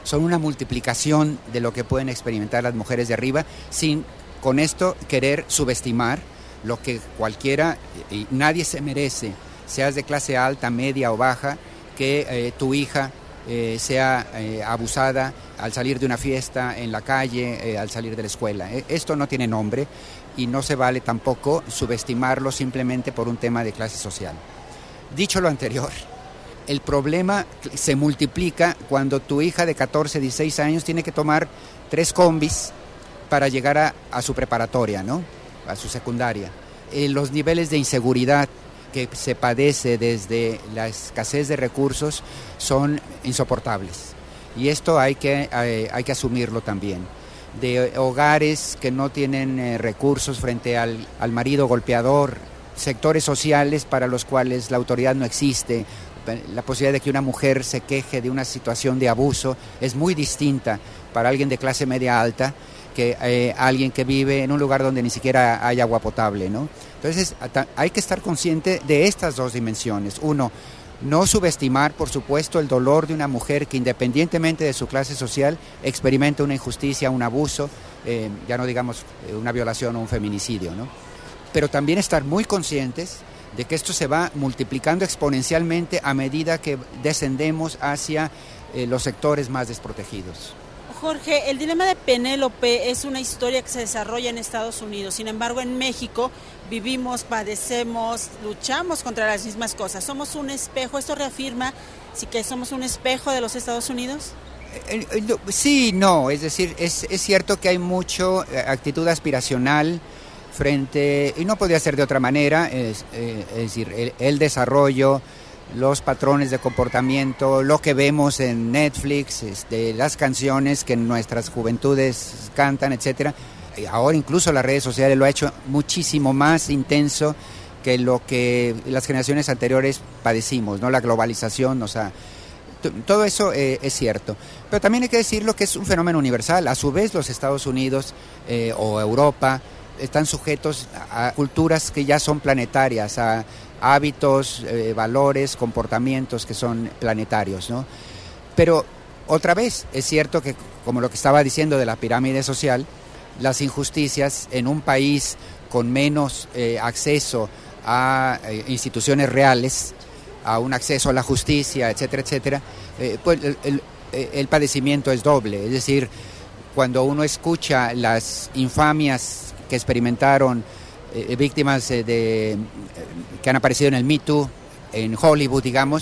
son una multiplicación de lo que pueden experimentar las mujeres de arriba, sin con esto querer subestimar lo que cualquiera, y nadie se merece, seas de clase alta, media o baja, que tu hija sea abusada al salir de una fiesta, en la calle, al salir de la escuela. Esto no tiene nombre y no se vale tampoco subestimarlo simplemente por un tema de clase social. Dicho lo anterior, el problema se multiplica cuando tu hija de 14, 16 años tiene que tomar 3 combis para llegar a su preparatoria, ¿no? A su secundaria. Los niveles de inseguridad que se padece desde la escasez de recursos son insoportables. Y esto hay que asumirlo también. De hogares que no tienen recursos frente al marido golpeador, sectores sociales para los cuales la autoridad no existe, la posibilidad de que una mujer se queje de una situación de abuso es muy distinta para alguien de clase media alta que alguien que vive en un lugar donde ni siquiera hay agua potable, ¿no? Entonces hay que estar consciente de estas dos dimensiones. Uno, no subestimar, por supuesto, el dolor de una mujer que independientemente de su clase social experimenta una injusticia, un abuso, ya no digamos una violación o un feminicidio, ¿no? Pero también estar muy conscientes de que esto se va multiplicando exponencialmente a medida que descendemos hacia los sectores más desprotegidos. Jorge, el dilema de Penélope es una historia que se desarrolla en Estados Unidos. Sin embargo, en México vivimos, padecemos, luchamos contra las mismas cosas. ¿Somos un espejo? ¿Esto reafirma que somos un espejo de los Estados Unidos? Sí, no. Es decir, es cierto que hay mucha actitud aspiracional frente, y no podría ser de otra manera, es decir, el desarrollo, los patrones de comportamiento, lo que vemos en Netflix, las canciones que nuestras juventudes cantan, etcétera. Ahora incluso las redes sociales lo ha hecho muchísimo más intenso que lo que las generaciones anteriores padecimos, ¿no? La globalización, o sea, todo eso es cierto. Pero también hay que decirlo que es un fenómeno universal. A su vez, los Estados Unidos o Europa están sujetos a culturas que ya son planetarias, a hábitos, valores, comportamientos que son planetarios, ¿no? Pero otra vez, es cierto que, como lo que estaba diciendo de la pirámide social, las injusticias en un país con menos acceso a instituciones reales, a un acceso a la justicia, etcétera, etcétera, pues el padecimiento es doble. Es decir, cuando uno escucha las infamias que experimentaron víctimas que han aparecido en el Me Too, en Hollywood, digamos,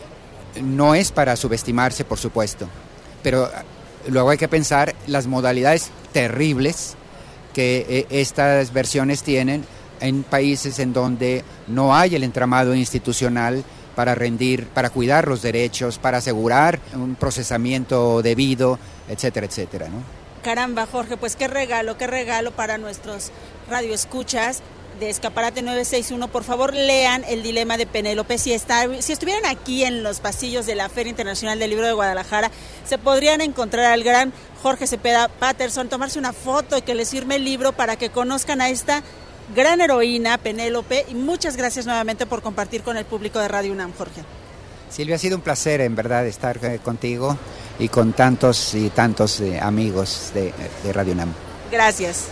no es para subestimarse, por supuesto, pero luego hay que pensar las modalidades terribles que estas versiones tienen en países en donde no hay el entramado institucional para cuidar los derechos, para asegurar un procesamiento debido, etcétera, etcétera, ¿no? Caramba, Jorge, pues qué regalo para nuestros radioescuchas de Escaparate 961. Por favor, lean El dilema de Penélope. Si estuvieran aquí en los pasillos de la Feria Internacional del Libro de Guadalajara, se podrían encontrar al gran Jorge Cepeda Patterson, tomarse una foto y que les firme el libro para que conozcan a esta gran heroína, Penélope. Y muchas gracias nuevamente por compartir con el público de Radio UNAM, Jorge. Silvia, ha sido un placer, en verdad, estar contigo y con tantos y tantos amigos de Radio UNAM. Gracias.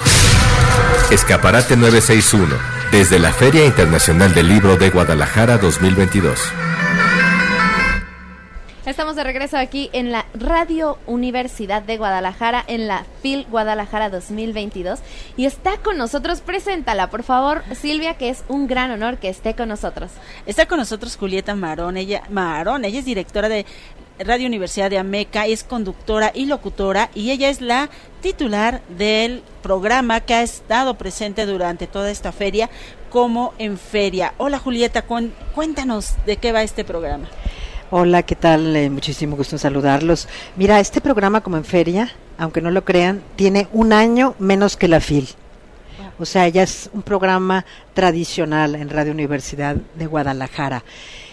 Escaparate 961, desde la Feria Internacional del Libro de Guadalajara 2022. Estamos de regreso aquí en la Radio Universidad de Guadalajara, en la FIL Guadalajara 2022. Y está con nosotros, preséntala, por favor, Silvia, que es un gran honor que esté con nosotros. Está con nosotros Julieta Marón. Ella es directora de Radio Universidad de Ameca, es conductora y locutora, y ella es la titular del programa que ha estado presente durante toda esta feria, Como en Feria. Hola Julieta, cuéntanos de qué va este programa. Hola, ¿qué tal? Muchísimo gusto en saludarlos. Mira, este programa Como en Feria, aunque no lo crean, tiene un año menos que la FIL. O sea, ya es un programa tradicional en Radio Universidad de Guadalajara.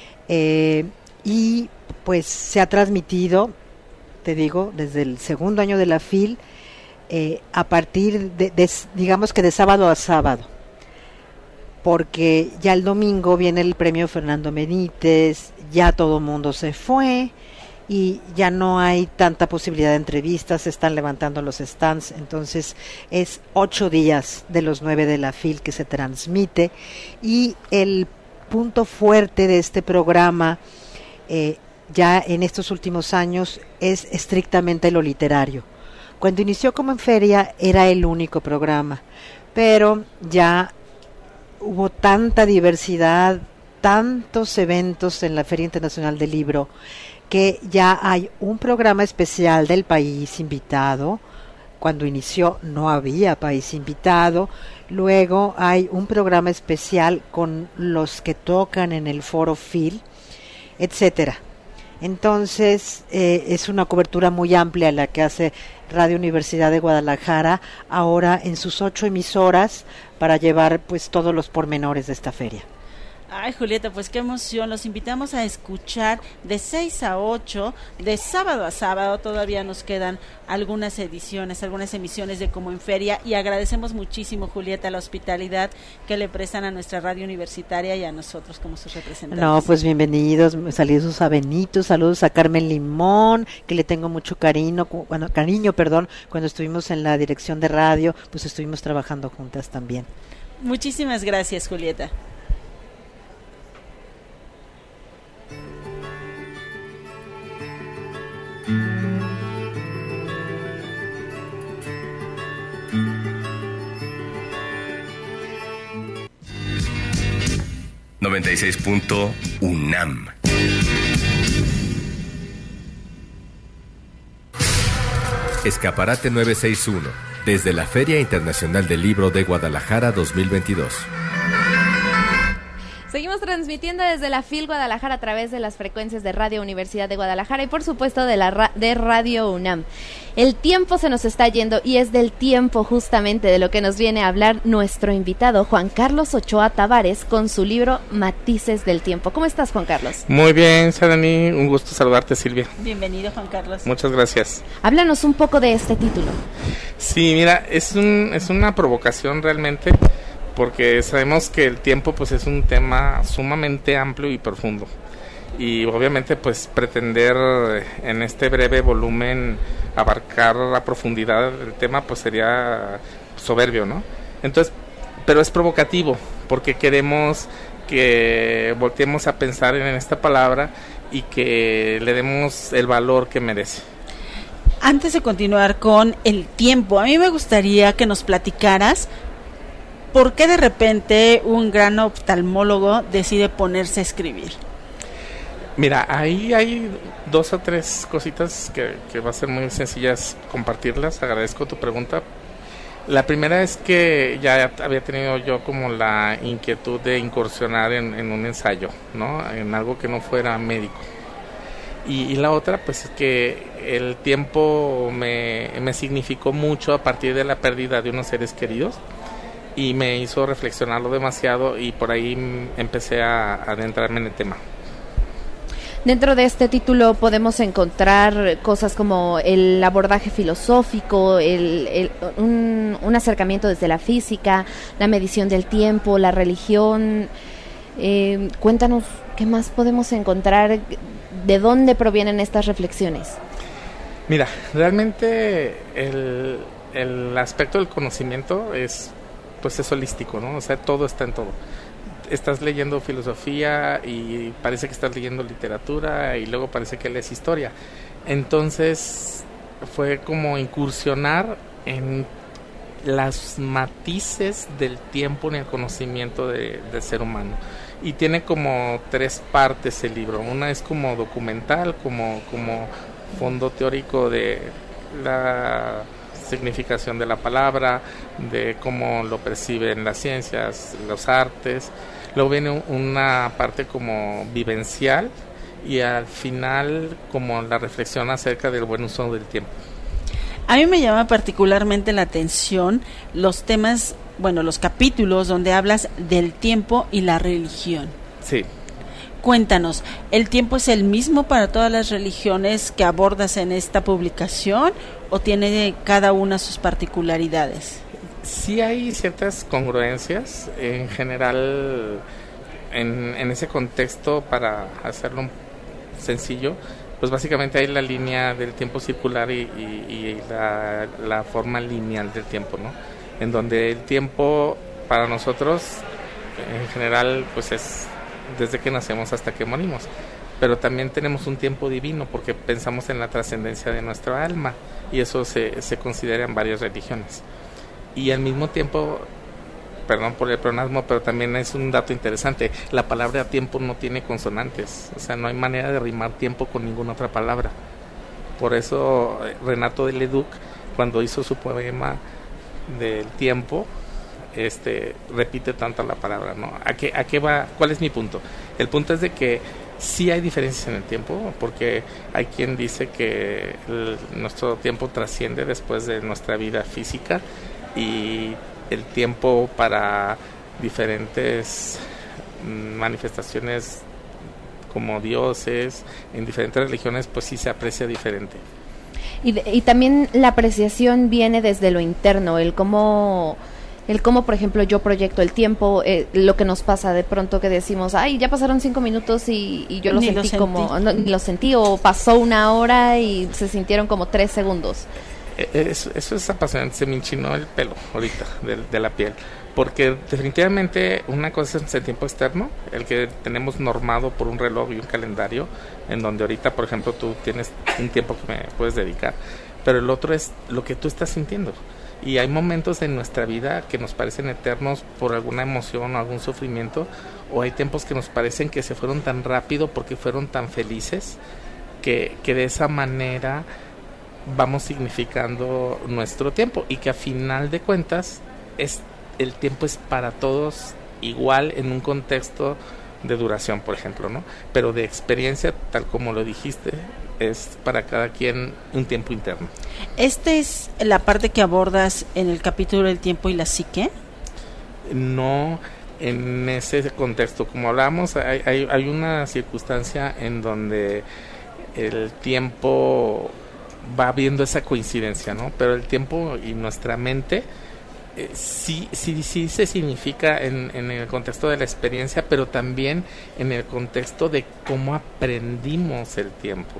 Y pues se ha transmitido, te digo, desde el segundo año de la FIL, a partir digamos que de sábado a sábado. Porque ya el domingo viene el premio Fernando Benítez, ya todo mundo se fue y ya no hay tanta posibilidad de entrevistas, se están levantando los stands, entonces es 8 días de los 9 de la FIL que se transmite, y el punto fuerte de este programa ya en estos últimos años es estrictamente lo literario. Cuando inició como en feria era el único programa, pero ya hubo tanta diversidad, tantos eventos en la Feria Internacional del Libro, que ya hay un programa especial del país invitado. Cuando inició no había país invitado. Luego hay un programa especial con los que tocan en el Foro FIL, etcétera. Entonces es una cobertura muy amplia la que hace Radio Universidad de Guadalajara ahora en sus 8 emisoras para llevar pues todos los pormenores de esta feria. Ay, Julieta, pues qué emoción. Los invitamos a escuchar de 6 a 8, de sábado a sábado. Todavía nos quedan algunas ediciones, algunas emisiones de Como en Feria, y agradecemos muchísimo, Julieta, la hospitalidad que le prestan a nuestra radio universitaria y a nosotros como sus representantes. No, pues bienvenidos, saludos a Benito, saludos a Carmen Limón, que le tengo mucho cariño, cuando estuvimos en la dirección de radio, pues estuvimos trabajando juntas también. Muchísimas gracias, Julieta. UNAM. Escaparate 961, desde la Feria Internacional del Libro de Guadalajara 2022. Seguimos transmitiendo desde la FIL Guadalajara a través de las frecuencias de Radio Universidad de Guadalajara y por supuesto de Radio UNAM. El tiempo se nos está yendo y es del tiempo justamente de lo que nos viene a hablar nuestro invitado Juan Carlos Ochoa Tavares con su libro Matices del Tiempo. ¿Cómo estás, Juan Carlos? Muy bien, Sadani, un gusto saludarte, Silvia. Bienvenido, Juan Carlos. Muchas gracias. Háblanos un poco de este título. Sí, mira, es una provocación realmente, porque sabemos que el tiempo pues es un tema sumamente amplio y profundo, y obviamente pues pretender en este breve volumen abarcar la profundidad del tema pues sería soberbio, ¿no? Entonces, pero es provocativo porque queremos que volteemos a pensar en esta palabra y que le demos el valor que merece. Antes de continuar con el tiempo, a mí me gustaría que nos platicaras ¿por qué de repente un gran oftalmólogo decide ponerse a escribir? Mira, ahí hay 2 o 3 cositas que va a ser muy sencillas compartirlas. Agradezco tu pregunta. La primera es que ya había tenido yo como la inquietud de incursionar en un ensayo, ¿no? En algo que no fuera médico. Y la otra, pues es que el tiempo me significó mucho a partir de la pérdida de unos seres queridos. Y me hizo reflexionarlo demasiado y por ahí empecé a adentrarme en el tema. Dentro de este título podemos encontrar cosas como el abordaje filosófico, un acercamiento desde la física, la medición del tiempo, la religión. Cuéntanos qué más podemos encontrar, de dónde provienen estas reflexiones. Mira, realmente el aspecto del conocimiento es holístico, ¿no? O sea, todo está en todo. Estás leyendo filosofía y parece que estás leyendo literatura y luego parece que lees historia. Entonces fue como incursionar en las matices del tiempo en el conocimiento del ser humano. Y tiene como 3 partes el libro. Una es como documental, como fondo teórico de la significación de la palabra, de cómo lo perciben las ciencias, los artes. Luego viene una parte como vivencial y al final como la reflexión acerca del buen uso del tiempo. A mí me llama particularmente la atención los temas, los capítulos donde hablas del tiempo y la religión. Sí. Cuéntanos, ¿el tiempo es el mismo para todas las religiones que abordas en esta publicación o tiene cada una sus particularidades? Sí hay ciertas congruencias, en general, en ese contexto, para hacerlo sencillo, pues básicamente hay la línea del tiempo circular y la forma lineal del tiempo, ¿no? En donde el tiempo para nosotros en general pues es desde que nacemos hasta que morimos, pero también tenemos un tiempo divino porque pensamos en la trascendencia de nuestra alma, y eso se considera en varias religiones. Y al mismo tiempo, perdón por el pleonasmo, pero también es un dato interesante, la palabra tiempo no tiene consonantes, o sea, no hay manera de rimar tiempo con ninguna otra palabra. Por eso Renato de Leduc, cuando hizo su poema del tiempo, repite tanto la palabra, ¿no? ¿A qué va? ¿Cuál es mi punto? El punto es de que sí hay diferencias en el tiempo, porque hay quien dice que nuestro tiempo trasciende después de nuestra vida física, y el tiempo para diferentes manifestaciones como dioses en diferentes religiones pues sí se aprecia diferente. Y también la apreciación viene desde lo interno, el cómo, por ejemplo, yo proyecto el tiempo, lo que nos pasa de pronto que decimos, ay, ya pasaron 5 minutos y yo lo sentí como, no, lo sentí, o pasó 1 hora y se sintieron como 3 segundos. Eso es apasionante, se me enchinó el pelo ahorita de la piel, porque definitivamente una cosa es el tiempo externo, el que tenemos normado por un reloj y un calendario, en donde ahorita, por ejemplo, tú tienes un tiempo que me puedes dedicar, pero el otro es lo que tú estás sintiendo. Y hay momentos en nuestra vida que nos parecen eternos por alguna emoción o algún sufrimiento, o hay tiempos que nos parecen que se fueron tan rápido porque fueron tan felices, que de esa manera vamos significando nuestro tiempo, y que a final de cuentas el tiempo es para todos igual en un contexto de duración, por ejemplo, ¿no? Pero de experiencia, tal como lo dijiste, es para cada quien un tiempo interno. ¿Esta es la parte que abordas en el capítulo del tiempo y la psique? No, en ese contexto, como hablábamos, hay una circunstancia en donde el tiempo va viendo esa coincidencia, ¿no? Pero el tiempo y nuestra mente sí se significa en el contexto de la experiencia, pero también en el contexto de cómo aprendimos el tiempo.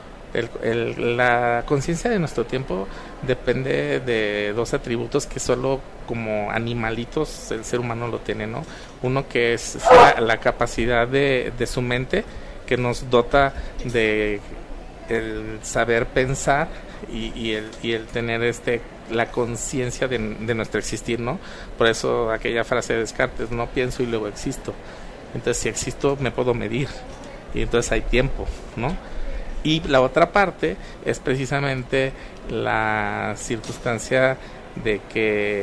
La conciencia de nuestro tiempo depende de 2 atributos que solo como animalitos el ser humano lo tiene, ¿no? Uno que es la capacidad de su mente, que nos dota de el saber pensar y el tener la conciencia de nuestro existir, ¿no? Por eso aquella frase de Descartes, no pienso y luego existo. Entonces, si existo, me puedo medir, y entonces hay tiempo, ¿no? Y la otra parte es precisamente la circunstancia de que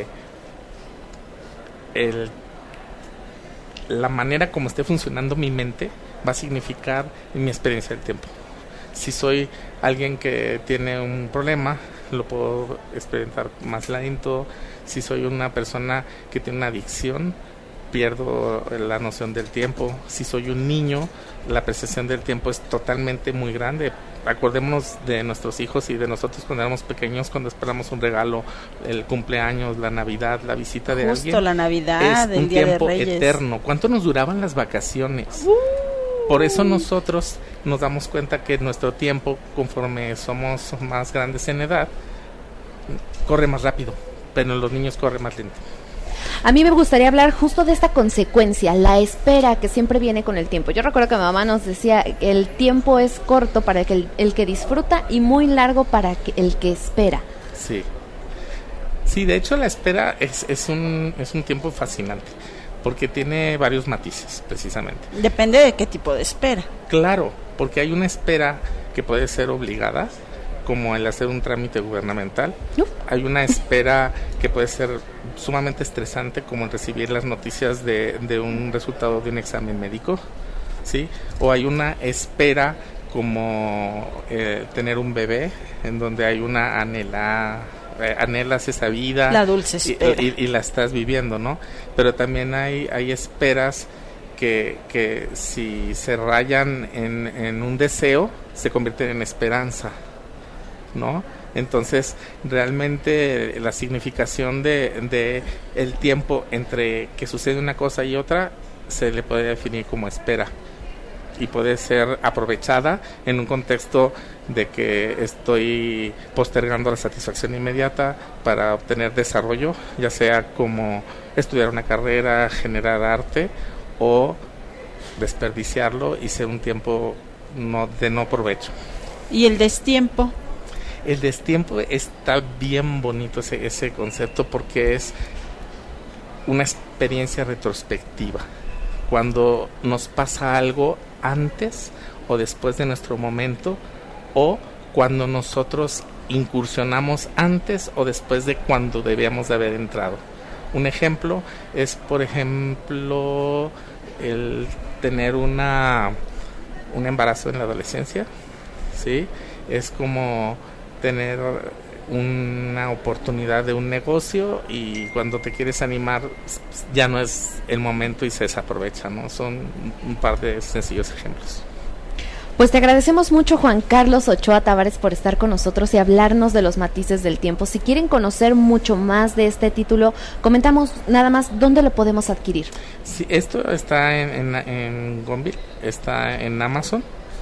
la manera como esté funcionando mi mente va a significar mi experiencia del tiempo. Si soy alguien que tiene un problema, lo puedo experimentar más lento. Si soy una persona que tiene una adicción, pierdo la noción del tiempo. Si soy un niño, la percepción del tiempo es totalmente muy grande. Acordémonos de nuestros hijos y de nosotros cuando éramos pequeños, cuando esperamos un regalo, el cumpleaños, la Navidad, la visita de alguien. Justo la Navidad, el Día de Reyes. Es un tiempo eterno. ¿Cuánto nos duraban las vacaciones? Por eso nosotros nos damos cuenta que nuestro tiempo, conforme somos más grandes en edad, corre más rápido, pero los niños corren más lento. A mí me gustaría hablar justo de esta consecuencia, la espera que siempre viene con el tiempo. Yo recuerdo que mi mamá nos decía que el tiempo es corto para el que disfruta y muy largo para el que espera. Sí, de hecho la espera es un tiempo fascinante, porque tiene varios matices, precisamente. Depende de qué tipo de espera. Claro, porque hay una espera que puede ser obligada, como el hacer un trámite gubernamental. Hay una espera que puede ser sumamente estresante, como el recibir las noticias de un resultado de un examen médico, ¿sí? O hay una espera como tener un bebé, en donde hay una anhelas esa vida, la dulce espera, y la estás viviendo, ¿no? Pero también hay esperas que si se rayan en un deseo, se convierten en esperanza, ¿no? Entonces, realmente la significación de el tiempo entre que sucede una cosa y otra se le puede definir como espera. y puede ser aprovechada en un contexto de que estoy postergando la satisfacción inmediata para obtener desarrollo, ya sea como estudiar una carrera, generar arte o desperdiciarlo y ser un tiempo de no provecho. ¿Y el destiempo? El destiempo está bien bonito ese concepto porque es una experiencia retrospectiva. Cuando nos pasa algo antes o después de nuestro momento, o cuando nosotros incursionamos antes o después de cuando debíamos de haber entrado. Un ejemplo es, por ejemplo, el tener un embarazo en la adolescencia, ¿sí? Es como tener una oportunidad de un negocio y cuando te quieres animar ya no es el momento y se desaprovecha, ¿no? Son un par de sencillos ejemplos. Pues te agradecemos mucho, Juan Carlos Ochoa Tavares, por estar con nosotros y hablarnos de los matices del tiempo. Si quieren conocer mucho más de este título, comentamos nada más dónde lo podemos adquirir. Sí, esto está en Gonville, está en Amazon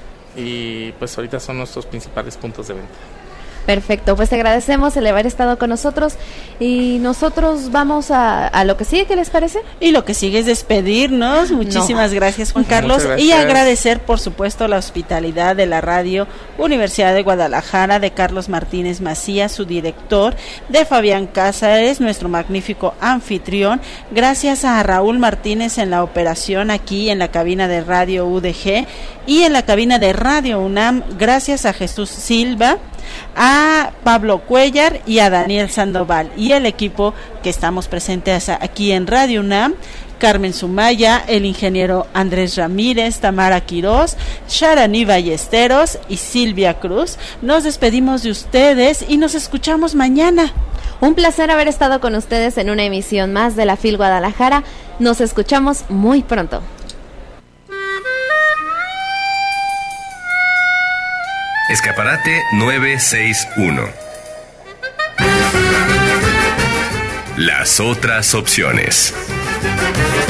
y pues ahorita son nuestros principales puntos de venta. Perfecto, pues te agradecemos el haber estado con nosotros y nosotros vamos a lo que sigue, ¿qué les parece? Y lo que sigue es despedirnos. Muchísimas gracias, Juan Carlos, y agradecer por supuesto la hospitalidad de la Radio Universidad de Guadalajara, de Carlos Martínez Macías, su director, de Fabián Cázares, nuestro magnífico anfitrión, gracias a Raúl Martínez en la operación aquí en la cabina de Radio UDG y en la cabina de Radio UNAM, gracias a Jesús Silva, a Pablo Cuellar y a Daniel Sandoval y el equipo que estamos presentes aquí en Radio UNAM: Carmen Sumaya, el ingeniero Andrés Ramírez, Tamara Quirós, Sharani Ballesteros y Silvia Cruz. Nos despedimos de ustedes y nos escuchamos mañana. Un placer haber estado con ustedes en una emisión más de la FIL Guadalajara. Nos escuchamos muy pronto. Escaparate 961. Las otras opciones.